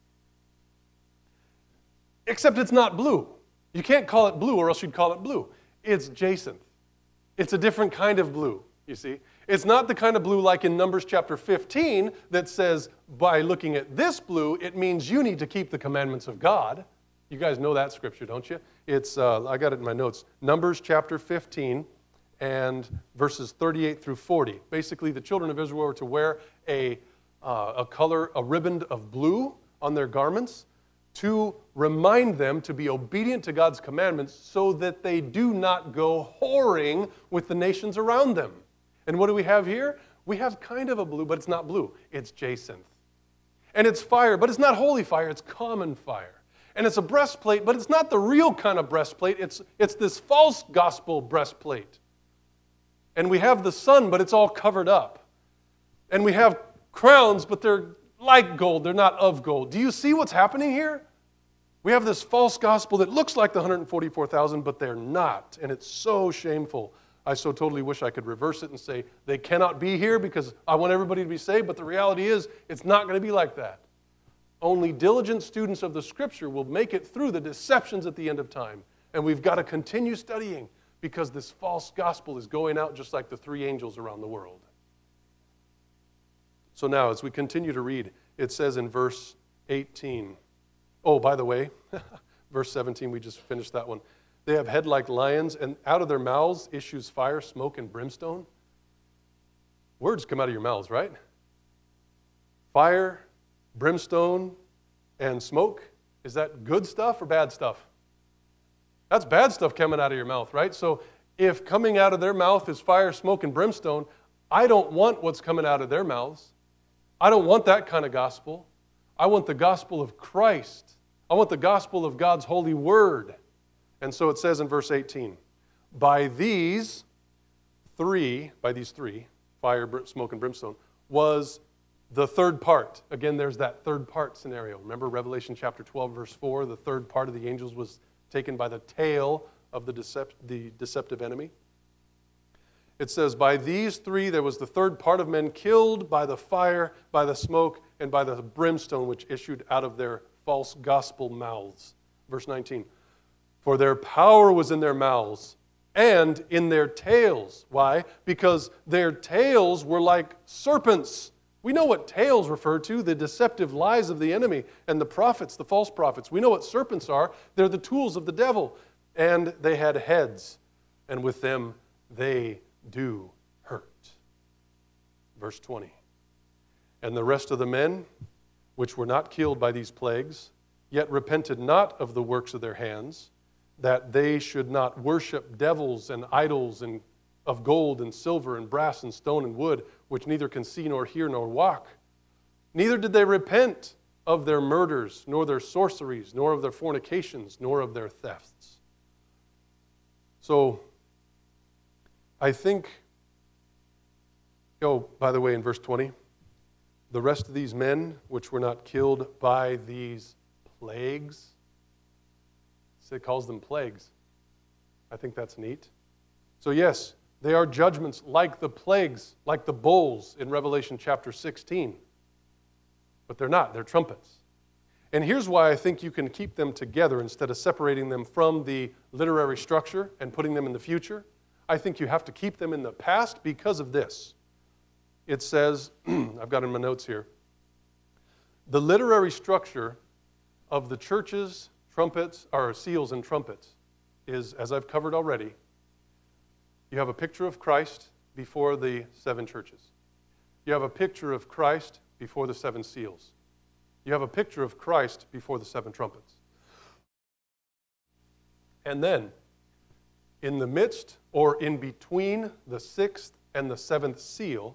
Speaker 1: Except it's not blue. You can't call it blue or else you'd call it blue. It's jacinth. It's a different kind of blue, you see. It's not the kind of blue like in Numbers chapter 15 that says, by looking at this blue, it means you need to keep the commandments of God. You guys know that scripture, don't you? It's, I got it in my notes, Numbers chapter 15 and verses 38 through 40. Basically, the children of Israel were to wear a ribbon of blue on their garments to remind them to be obedient to God's commandments so that they do not go whoring with the nations around them. And what do we have here? We have kind of a blue, but it's not blue. It's jacinth. And it's fire, but it's not holy fire. It's common fire. And it's a breastplate, but it's not the real kind of breastplate. It's this false gospel breastplate. And we have the sun, but it's all covered up. And we have crowns, but they're like gold. They're not of gold. Do you see what's happening here? We have this false gospel that looks like the 144,000, but they're not. And it's so shameful. I so totally wish I could reverse it and say they cannot be here because I want everybody to be saved, but the reality is it's not going to be like that. Only diligent students of the Scripture will make it through the deceptions at the end of time. And we've got to continue studying because this false gospel is going out just like the three angels around the world. So now, as we continue to read, it says in verse 18, oh, by the way, verse 17, we just finished that one. They have head like lions, and out of their mouths issues fire, smoke, and brimstone. Words come out of your mouths, right? Fire, brimstone, and smoke. Is that good stuff or bad stuff? That's bad stuff coming out of your mouth, right? So if coming out of their mouth is fire, smoke, and brimstone, I don't want what's coming out of their mouths. I don't want that kind of gospel. I want the gospel of Christ. I want the gospel of God's holy word. And so it says in verse 18, by these three, fire, smoke, and brimstone, was the third part. Again, there's that third part scenario. Remember Revelation chapter 12, verse 4, the third part of the angels was taken by the tail of the deceptive enemy. It says, by these three there was the third part of men killed by the fire, by the smoke, and by the brimstone which issued out of their false gospel mouths. Verse 19, for their power was in their mouths and in their tails. Why? Because their tails were like serpents. We know what tails refer to, the deceptive lies of the enemy and the prophets, the false prophets. We know what serpents are. They're the tools of the devil. And they had heads, and with them they do hurt. Verse 20. And the rest of the men, which were not killed by these plagues, yet repented not of the works of their hands, that they should not worship devils and idols and of gold and silver and brass and stone and wood, which neither can see nor hear nor walk. Neither did they repent of their murders, nor their sorceries, nor of their fornications, nor of their thefts. So, I think, by the way, in verse 20, the rest of these men, which were not killed by these plagues. It calls them plagues. I think that's neat. So yes, they are judgments like the plagues, like the bowls in Revelation chapter 16. But they're not. They're trumpets. And here's why I think you can keep them together instead of separating them from the literary structure and putting them in the future. I think you have to keep them in the past because of this. It says, I've got in my notes here, the literary structure of the churches, trumpets, or seals and trumpets is, as I've covered already, you have a picture of Christ before the 7 churches. You have a picture of Christ before the 7 seals. You have a picture of Christ before the 7 trumpets. And then, in the midst or in between the 6th and the 7th seal,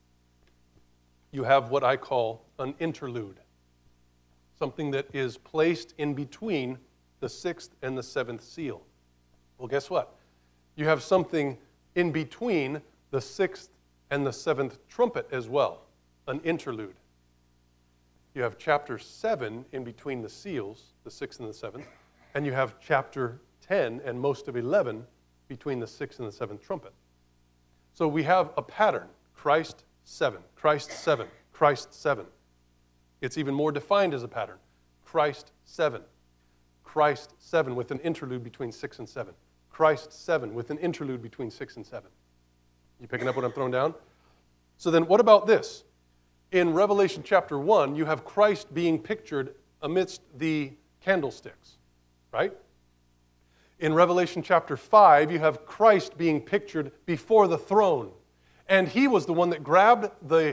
Speaker 1: you have what I call an interlude. Something that is placed in between the 6th and the 7th seal. Well, guess what? You have something in between the 6th and the 7th trumpet as well, an interlude. You have chapter 7 in between the seals, the 6th and the 7th, and you have chapter 10 and most of 11 between the 6th and the 7th trumpet. So we have a pattern, Christ 7, Christ 7, Christ 7. It's even more defined as a pattern, Christ 7, Christ 7 with an interlude between 6 and 7, Christ 7 with an interlude between 6 and 7. You picking up what I'm throwing down? So then what about this? In Revelation chapter 1, you have Christ being pictured amidst the candlesticks, right? In Revelation chapter 5, you have Christ being pictured before the throne. And he was the one that grabbed the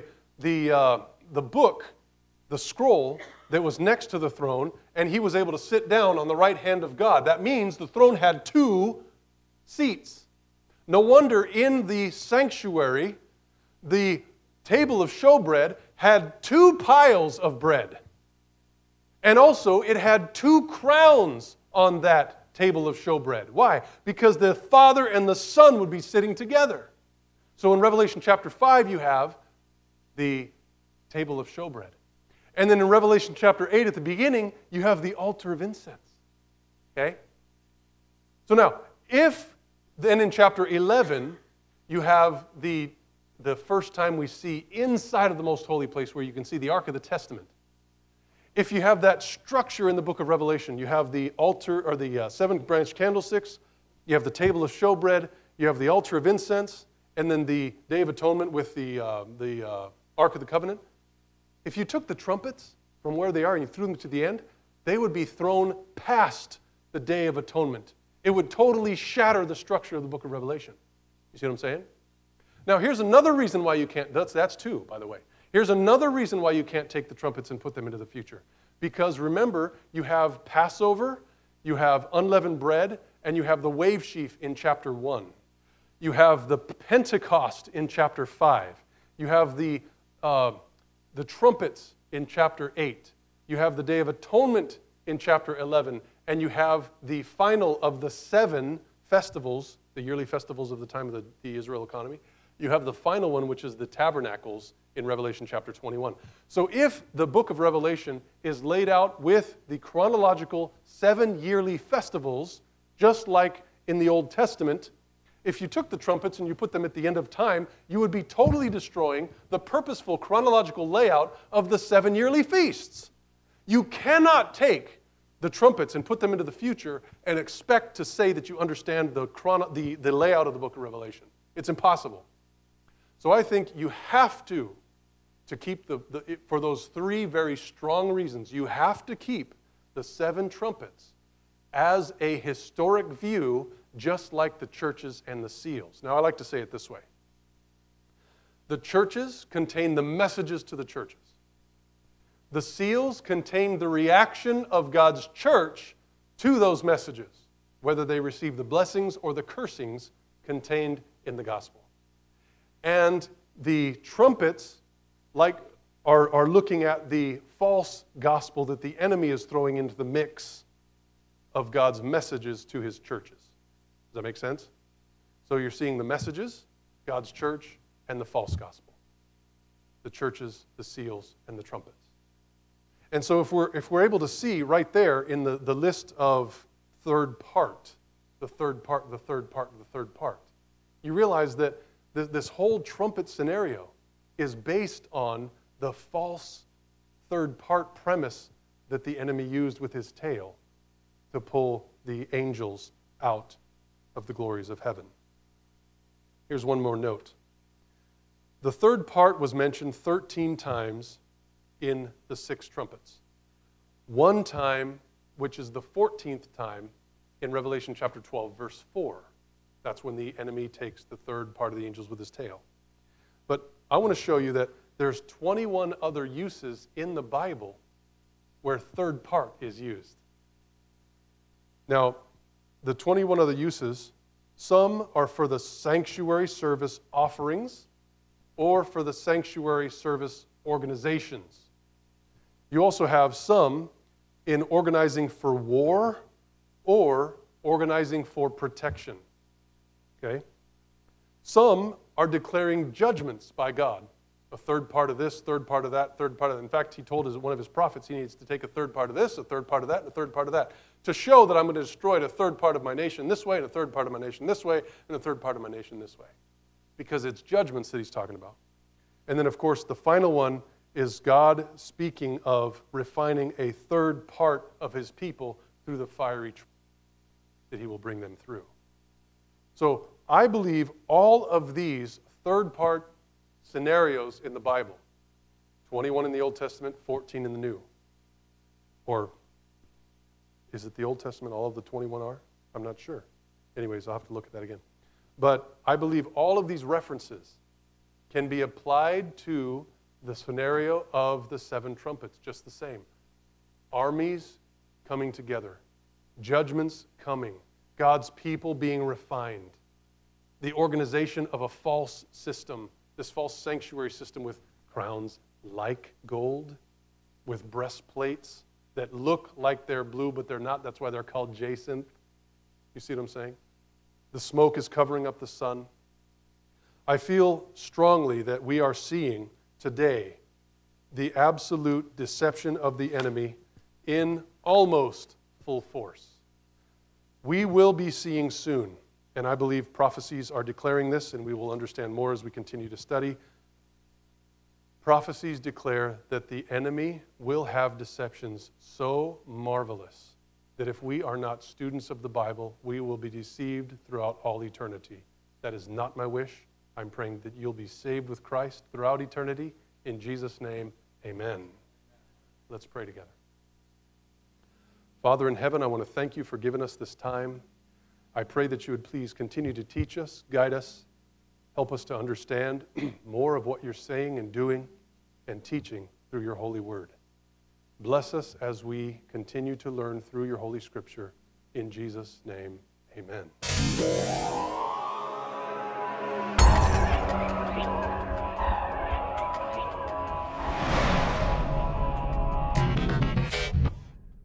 Speaker 1: book, the scroll that was next to the throne, and he was able to sit down on the right hand of God. That means the throne had 2 seats. No wonder in the sanctuary, the table of showbread had 2 piles of bread. And also, it had 2 crowns on that table of showbread. Why? Because the Father and the Son would be sitting together. So in Revelation chapter 5, you have the table of showbread. And then in Revelation chapter 8, at the beginning, you have the altar of incense. Okay? So now, if then in chapter 11, you have the first time we see inside of the most holy place where you can see the Ark of the Testament. If you have that structure in the book of Revelation, you have the altar or the 7 branch candlesticks, you have the table of showbread, you have the altar of incense, and then the Day of Atonement with the Ark of the Covenant. If you took the trumpets from where they are and you threw them to the end, they would be thrown past the Day of Atonement. It would totally shatter the structure of the book of Revelation. You see what I'm saying? Now, here's another reason why you can't, that's 2, by the way. Here's another reason why you can't take the trumpets and put them into the future. Because remember, you have Passover, you have unleavened bread, and you have the wave sheaf in chapter 1. You have the Pentecost in chapter 5. You have the trumpets in chapter 8. You have the Day of Atonement in chapter 11. And you have the final of the 7 festivals, the yearly festivals of the time of the Israel economy. You have the final one, which is the tabernacles in Revelation chapter 21. So if the book of Revelation is laid out with the chronological 7 yearly festivals, just like in the Old Testament, if you took the trumpets and you put them at the end of time, you would be totally destroying the purposeful chronological layout of the 7 yearly feasts. You cannot take the trumpets and put them into the future and expect to say that you understand the layout of the book of Revelation. It's impossible. So I think you have to keep for those 3 very strong reasons, you have to keep the 7 trumpets as a historic view, just like the churches and the seals. Now, I like to say it this way. The churches contain the messages to the churches. The seals contain the reaction of God's church to those messages, whether they receive the blessings or the cursings contained in the gospel. And the trumpets are looking at the false gospel that the enemy is throwing into the mix of God's messages to his churches. Does that make sense? So you're seeing the messages, God's church, and the false gospel. The churches, the seals, and the trumpets. And so if we're able to see right there in the list of third part, the third part, the third part, the third part, you realize that this whole trumpet scenario is based on the false third part premise that the enemy used with his tail to pull the angels out of the glories of heaven. Here's one more note. The third part was mentioned 13 times in the 6 trumpets. One time, which is the 14th time, in Revelation chapter 12, verse 4. That's when the enemy takes the third part of the angels with his tail. But I want to show you that there's 21 other uses in the Bible where third part is used. Now, the 21 other uses, some are for the sanctuary service offerings or for the sanctuary service organizations. You also have some in organizing for war or organizing for protection. Okay? Some are declaring judgments by God. A third part of this, third part of that, third part of that. In fact, he told one of his prophets he needs to take a third part of this, a third part of that, and a third part of that to show that I'm going to destroy a third part of my nation this way, and a third part of my nation this way, and a third part of my nation this way. Because it's judgments that he's talking about. And then, of course, the final one is God speaking of refining a third part of his people through the fiery trial that he will bring them through. So I believe all of these third part scenarios in the Bible, 21 in the Old Testament, 14 in the New. Or is it the Old Testament all of the 21 are? I'm not sure. Anyways, I'll have to look at that again. But I believe all of these references can be applied to the scenario of the 7 trumpets, just the same. Armies coming together, judgments coming, God's people being refined, the organization of a false system, this false sanctuary system with crowns like gold, with breastplates that look like they're blue, but they're not. That's why they're called jacinth. You see what I'm saying? The smoke is covering up the sun. I feel strongly that we are seeing today the absolute deception of the enemy in almost full force. We will be seeing soon, and I believe prophecies are declaring this, and we will understand more as we continue to study. Prophecies declare that the enemy will have deceptions so marvelous that if we are not students of the Bible, we will be deceived throughout all eternity. That is not my wish. I'm praying that you'll be saved with Christ throughout eternity. In Jesus' name, amen. Let's pray together. Father in heaven, I want to thank you for giving us this time. I pray that you would please continue to teach us, guide us, help us to understand more of what you're saying and doing and teaching through your holy word. Bless us as we continue to learn through your holy scripture. In Jesus' name, amen.